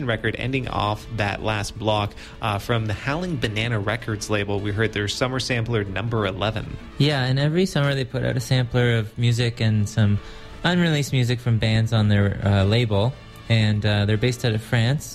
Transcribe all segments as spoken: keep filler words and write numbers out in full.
record ending off that last block uh, from the Howling Banana Records label. We heard their summer sampler number eleven. Yeah, and every summer they put out a sampler of music and some unreleased music from bands on their uh, label, and uh, they're based out of France.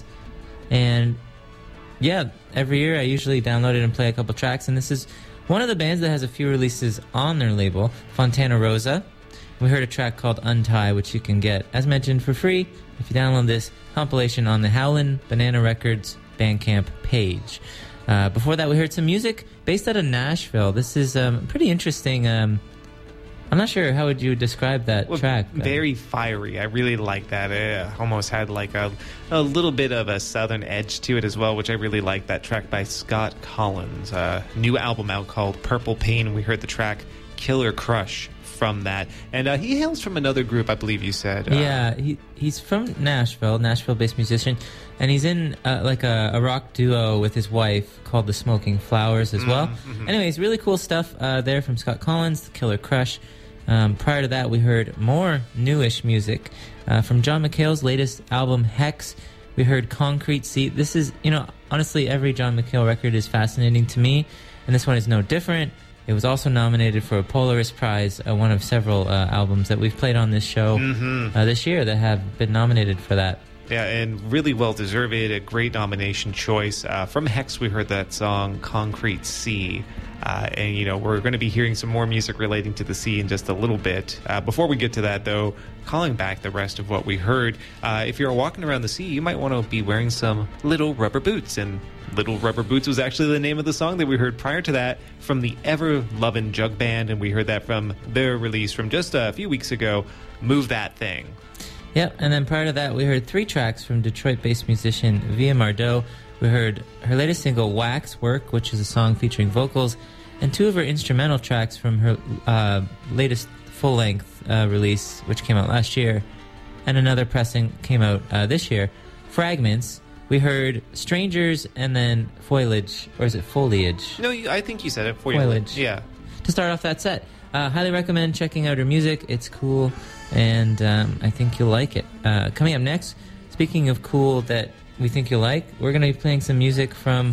And yeah, every year I usually download it and play a couple tracks, and this is one of the bands that has a few releases on their label, Fontana Rosa. We heard a track called Untie, which you can get, as mentioned, for free if you download this compilation on the Howlin' Banana Records Bandcamp page. Uh, before that, we heard some music based out of Nashville. This is um, pretty interesting. Um, I'm not sure, how would you describe that well, track? Very fiery. I really like that. It almost had like a, a little bit of a southern edge to it as well, which I really like. That track by Scott Collins. A new album out called Purple Pain. We heard the track Killer Crush from that. And uh, he hails from another group, I believe you said. Uh, yeah, he he's from Nashville, Nashville-based musician. And he's in uh, like a, a rock duo with his wife called the Smoking Flowers as well. Mm-hmm. Anyways, really cool stuff uh, there from Scott Collins, Killer Crush. Um, prior to that, we heard more newish music uh, from John McHale's latest album, Hex. We heard Concrete Sea. This is, you know, honestly, every John McHale record is fascinating to me, and this one is no different. It was also nominated for a Polaris Prize, uh, one of several uh, albums that we've played on this show mm-hmm. uh, this year that have been nominated for that. Yeah, and really well-deserved. A great nomination choice. Uh, from Hex, we heard that song, Concrete Sea. Uh, and, you know, we're going to be hearing some more music relating to the sea in just a little bit. Uh, before we get to that, though, calling back the rest of what we heard, uh, if you're walking around the sea, you might want to be wearing some Little Rubber Boots. And Little Rubber Boots was actually the name of the song that we heard prior to that from the Ever-Lovin' Jug Band. And we heard that from their release from just a few weeks ago, Move That Thing. Yep, and then prior to that, we heard three tracks from Detroit-based musician Via Mardeau. We heard her latest single, Wax Work, which is a song featuring vocals, and two of her instrumental tracks from her uh, latest full-length uh, release, which came out last year, and another pressing came out uh, this year. Fragments. We heard Strangers and then Foliage, or is it Foliage? No, I think you said it. Foliage. Foliage. Yeah. To start off that set. Uh, highly recommend checking out her music. It's cool, and um, I think you'll like it. Uh, coming up next, speaking of cool that we think you'll like, we're going to be playing some music from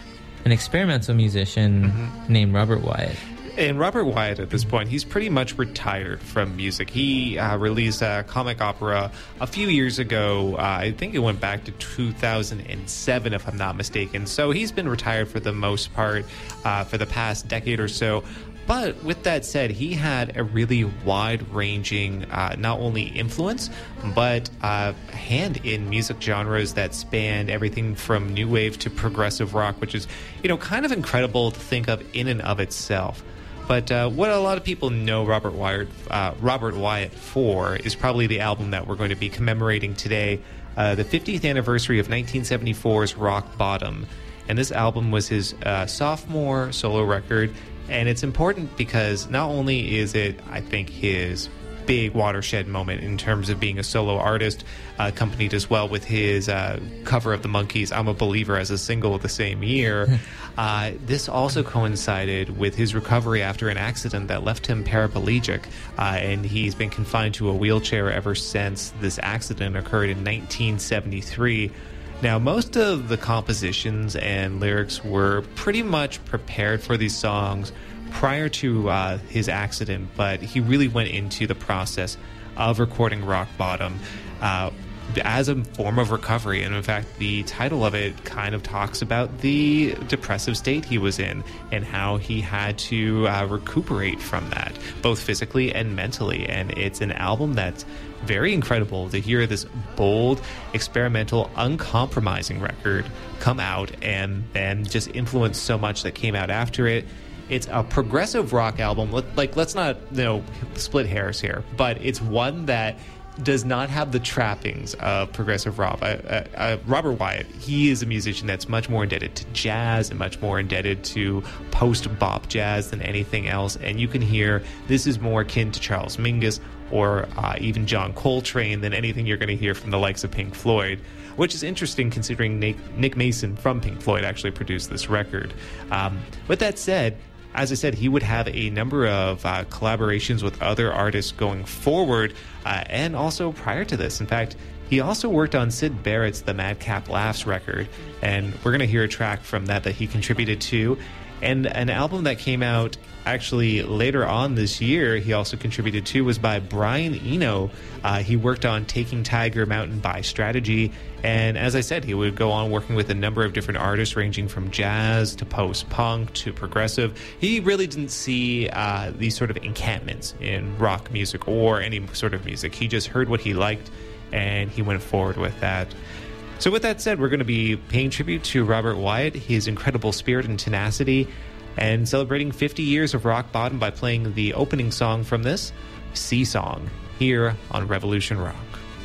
an experimental musician mm-hmm. named Robert Wyatt. And Robert Wyatt, at this point, he's pretty much retired from music. He uh, released a comic opera a few years ago. Uh, I think it went back to two thousand seven, if I'm not mistaken. So he's been retired for the most part uh, for the past decade or so. But with that said, he had a really wide-ranging, uh, not only influence, but uh, hand in music genres that spanned everything from new wave to progressive rock, which is, you know, kind of incredible to think of in and of itself. But uh, what a lot of people know Robert Wyatt, uh, Robert Wyatt for is probably the album that we're going to be commemorating today, uh, the fiftieth anniversary of nineteen seventy-four's Rock Bottom. And this album was his uh, sophomore solo record. And it's important because not only is it, I think, his big watershed moment in terms of being a solo artist, uh, accompanied as well with his uh, cover of the Monkees' I'm a Believer as a single of the same year. uh, this also coincided with his recovery after an accident that left him paraplegic. Uh, and he's been confined to a wheelchair ever since this accident occurred in nineteen seventy-three. Now, most of the compositions and lyrics were pretty much prepared for these songs prior to uh, his accident, but he really went into the process of recording Rock Bottom uh, as a form of recovery. And in fact, the title of it kind of talks about the depressive state he was in and how he had to uh, recuperate from that, both physically and mentally. And it's an album that's very incredible to hear this bold, experimental, uncompromising record come out and then just influence so much that came out after it. It's a progressive rock album. Like, let's not, you know, split hairs here, but it's one that does not have the trappings of progressive rock. Uh, uh, uh, Robert Wyatt, he is a musician that's much more indebted to jazz and much more indebted to post-bop jazz than anything else. And you can hear this is more akin to Charles Mingus or uh, even John Coltrane than anything you're going to hear from the likes of Pink Floyd, which is interesting considering Nick, Nick Mason from Pink Floyd actually produced this record. Um, with that said, as I said, he would have a number of uh, collaborations with other artists going forward, uh, and also prior to this. In fact, He also worked on Syd Barrett's The Madcap Laughs record, and we're going to hear a track from that that he contributed to. And an album that came out actually later on this year, he also contributed to, was by Brian Eno. Uh, he worked on Taking Tiger Mountain by Strategy, and as I said, he would go on working with a number of different artists, ranging from jazz to post-punk to progressive. He really didn't see uh, these sort of encampments in rock music or any sort of music. He just heard what he liked, and he went forward with that. So with that said, we're going to be paying tribute to Robert Wyatt, his incredible spirit and tenacity, and celebrating fifty years of Rock Bottom by playing the opening song from this, Sea Song, here on Revolution Rock.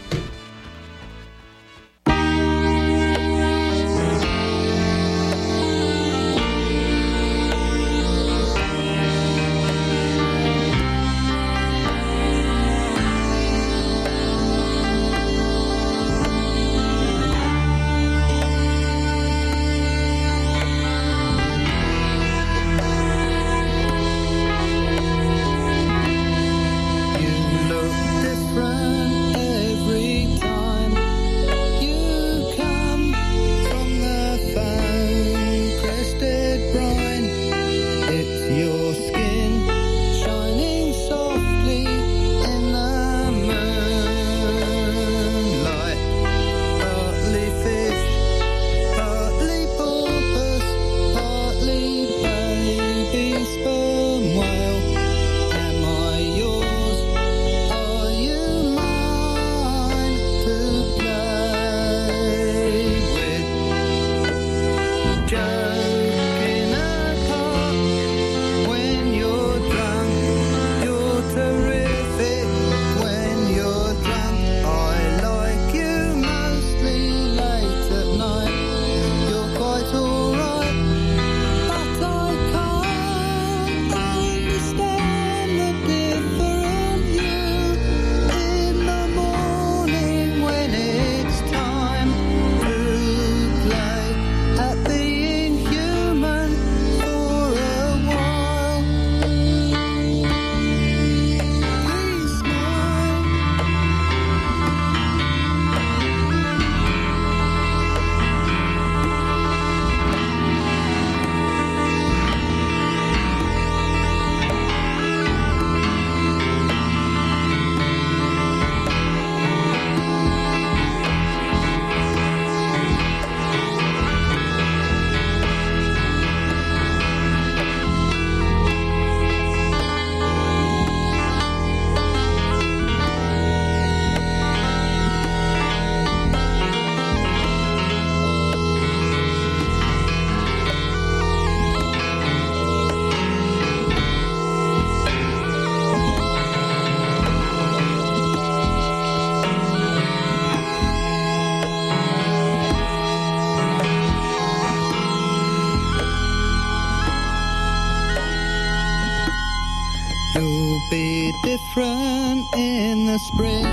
Different in the spring.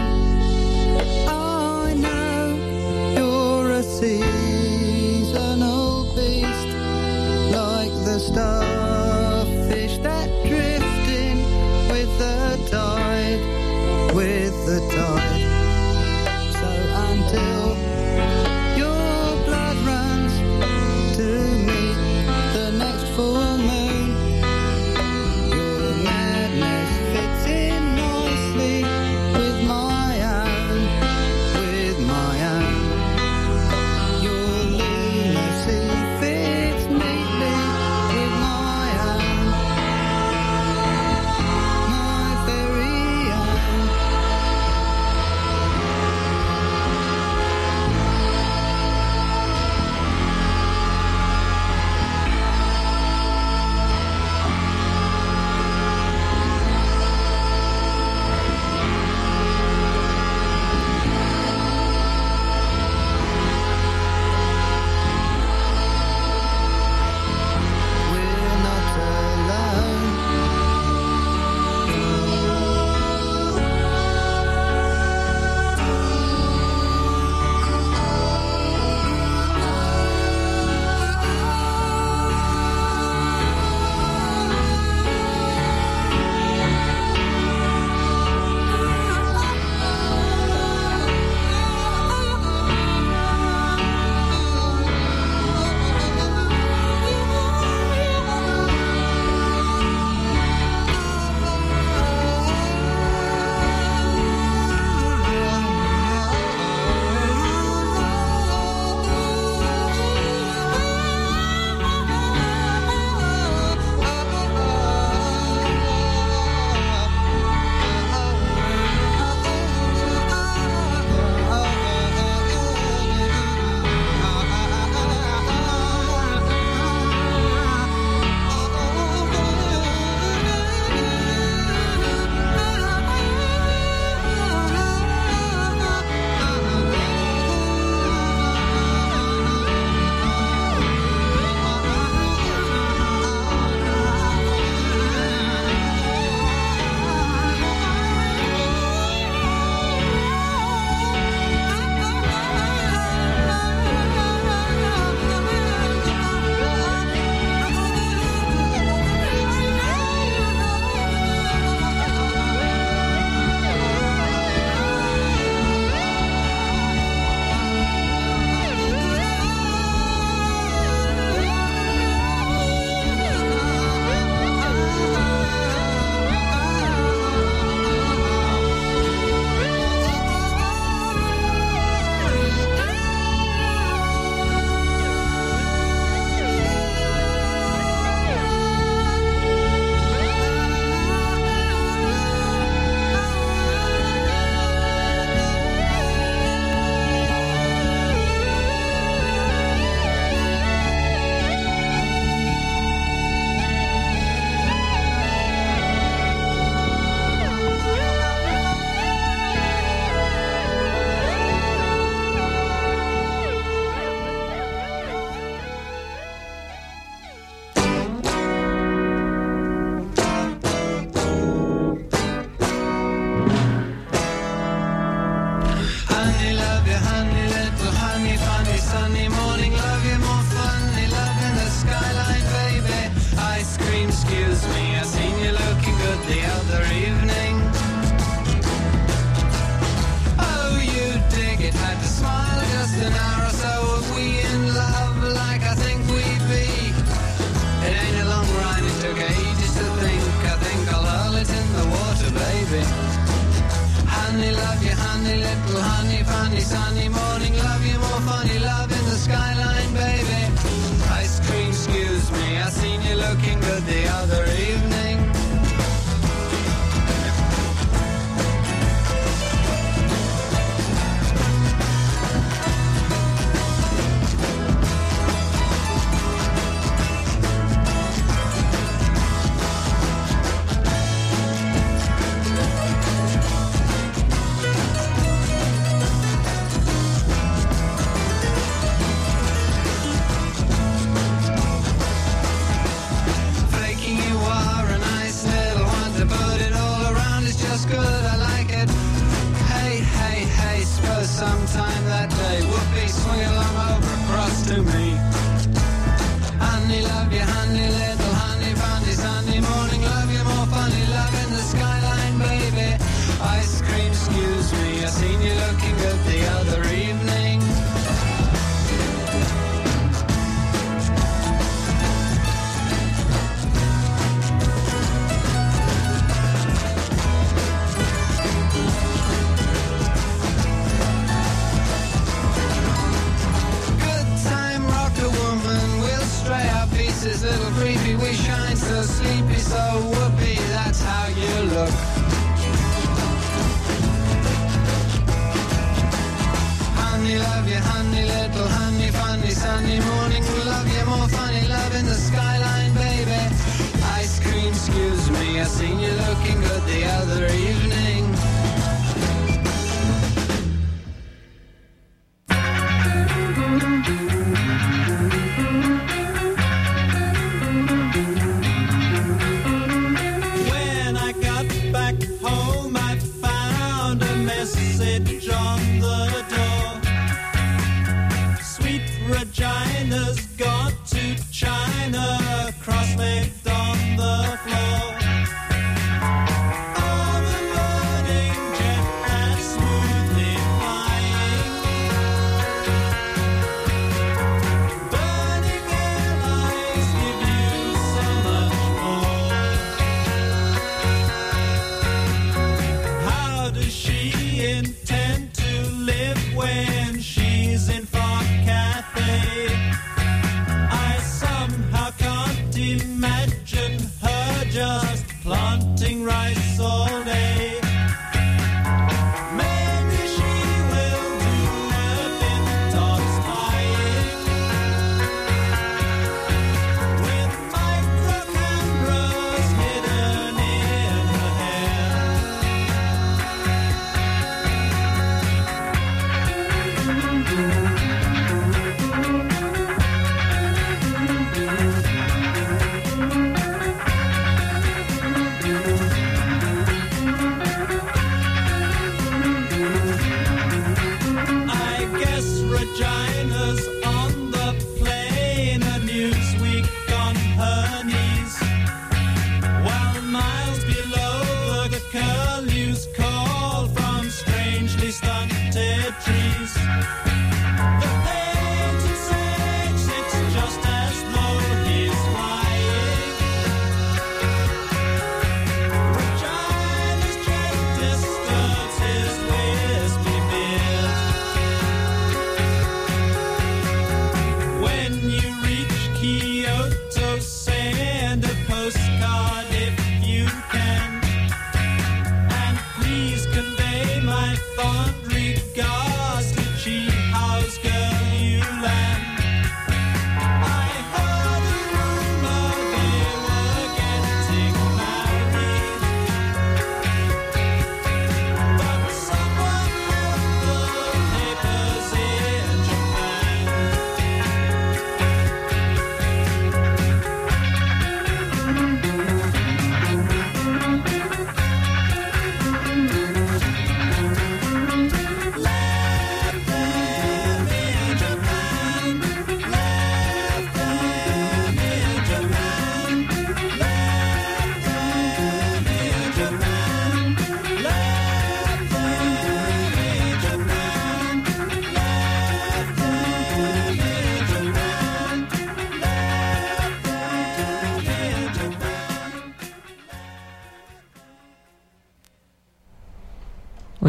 I know you're a seasonal beast, like the starfish that drift in with the tide, with the tide. So until your blood runs to meet the next full moon, with my sunny morning, love you more funny, love in the skyline, baby. Ice cream, excuse me, I seen you looking good the other evening. Oh, you dig it, had to smile just an hour or so. Are we in love like I think we be? It ain't a long rhyme, it took ages to think. I think I'll hurl it in the water, baby. Honey, love you, honey, little honey, funny, sunny morning, love you more funny, love in the skyline, baby. Ice cream, excuse me, I seen you looking good the other evening. Good, I like it. Hey, hey, hey, suppose sometime that day whoopee, swing along over across to me. Honey, love you, honey, little honey, funny, sunny morning, love you more funny, love in the skyline, baby. Ice cream, excuse me, I seen you looking good the other evening. Little creepy, we shine so sleepy, so whoopee, that's how you look. Honey, love you, honey, little honey, funny, sunny morning, love you more funny, love in the skyline, baby. Ice cream, excuse me, I seen you looking good the other evening. Regina's got to China, cross-legged on the floor. All the loading jet that's smoothly flying. Burning airlines give you so much more. How does she intend to live when she's in Fort Cathay? I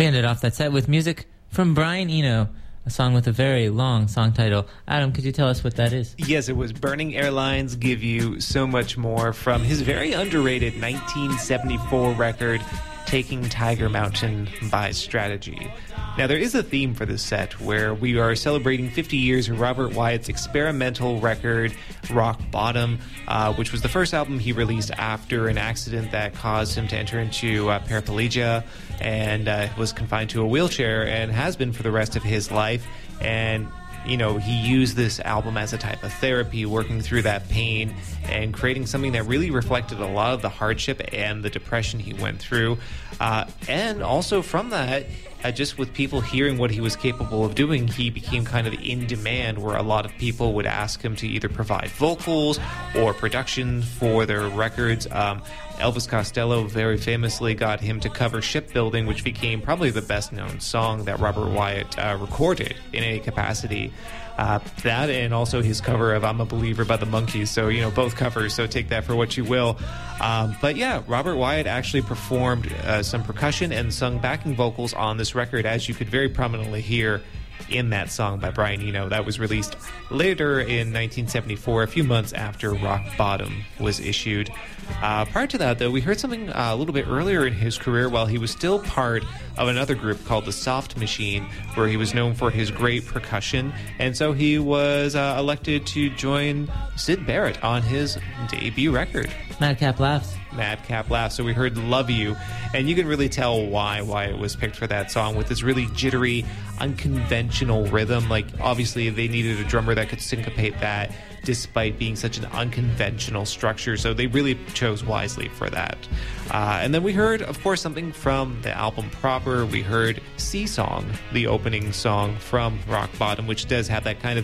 We ended off that set with music from Brian Eno, a song with a very long song title. Adam, could you tell us what that is? Yes, it was Burning Airlines Give You So Much More from his very underrated nineteen seventy-four record, Taking Tiger Mountain by Strategy. Now, there is a theme for this set where we are celebrating fifty years of Robert Wyatt's experimental record, Rock Bottom, uh, which was the first album he released after an accident that caused him to enter into uh, paraplegia and uh, was confined to a wheelchair and has been for the rest of his life. And you know, he used this album as a type of therapy, working through that pain and creating something that really reflected a lot of the hardship and the depression he went through. Uh, and also from that, uh, just with people hearing what he was capable of doing, he became kind of in demand, where a lot of people would ask him to either provide vocals or production for their records. Um, Elvis Costello very famously got him to cover Shipbuilding, which became probably the best-known song that Robert Wyatt uh, recorded in any capacity. Uh, that and also his cover of I'm a Believer by the Monkees. So, you know, both covers, so take that for what you will. Um, but yeah, Robert Wyatt actually performed uh, some percussion and sung backing vocals on this record, as you could very prominently hear in that song by Brian Eno that was released later in nineteen seventy-four, a few months after Rock Bottom was issued. Uh, prior to that, though, we heard something uh, a little bit earlier in his career while he was still part of another group called the Soft Machine, where he was known for his great percussion, and so he was uh, elected to join Syd Barrett on his debut record. Madcap Laughs. Madcap Laughs. So we heard Love You, and you can really tell why why it was picked for that song, with this really jittery, unconventional rhythm. Like, obviously they needed a drummer that could syncopate that despite being such an unconventional structure, so they really chose wisely for that. Uh, and then we heard, of course, something from the album proper. We heard Sea Song, the opening song from Rock Bottom, which does have that kind of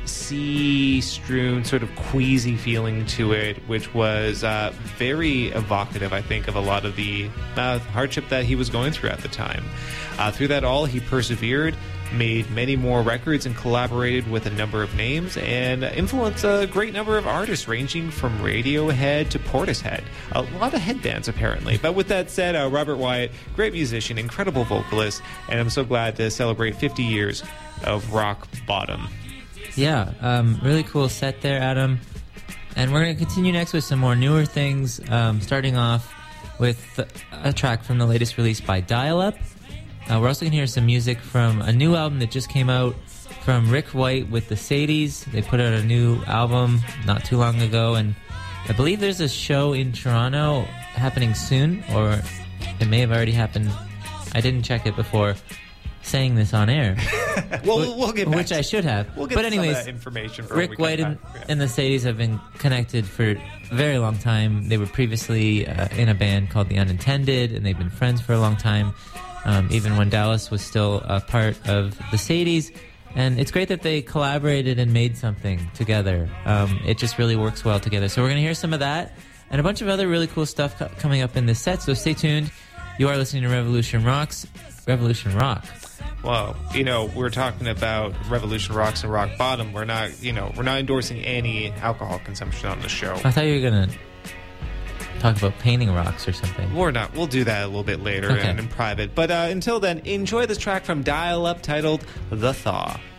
sea-strewn, sort of queasy feeling to it, which was uh, very evocative, I think, of a lot of the uh, hardship that he was going through at the time. Uh, through that all, he persevered, made many more records, and collaborated with a number of names, and influenced a great number of artists, ranging from Radiohead to Portishead. A lot of headbands, apparently. But with that said, uh, Robert Wyatt, great musician, incredible vocalist, and I'm so glad to celebrate fifty years of Rock Bottom. Yeah, um, really cool set there, Adam. And we're going to continue next with some more newer things, um, starting off with a track from the latest release by Dial-Up. Uh, we're also going to hear some music from a new album that just came out from Rick White with the Sadies. They put out a new album not too long ago, and I believe there's a show in Toronto happening soon, or it may have already happened. I didn't check it before saying this on air. well, we'll, we'll get back Which to, I should have. We'll get but some anyways, of that information for Rick White and, yeah. and the Sadies have been connected for a very long time. They were previously uh, in a band called The Unintended, and they've been friends for a long time, um, even when Dallas was still a part of the Sadies. And it's great that they collaborated and made something together. Um, it just really works well together. So we're going to hear some of that and a bunch of other really cool stuff co- coming up in this set. So stay tuned. You are listening to Revolution Rocks. Revolution Rock. Well, you know, we're talking about Revolution Rocks and Rock Bottom. We're not, you know, we're not endorsing any alcohol consumption on the show. I thought you were going to talk about painting rocks or something. We're not. We'll do that a little bit later okay. and in private. But uh, until then, enjoy this track from Dial-Up titled The Thaw.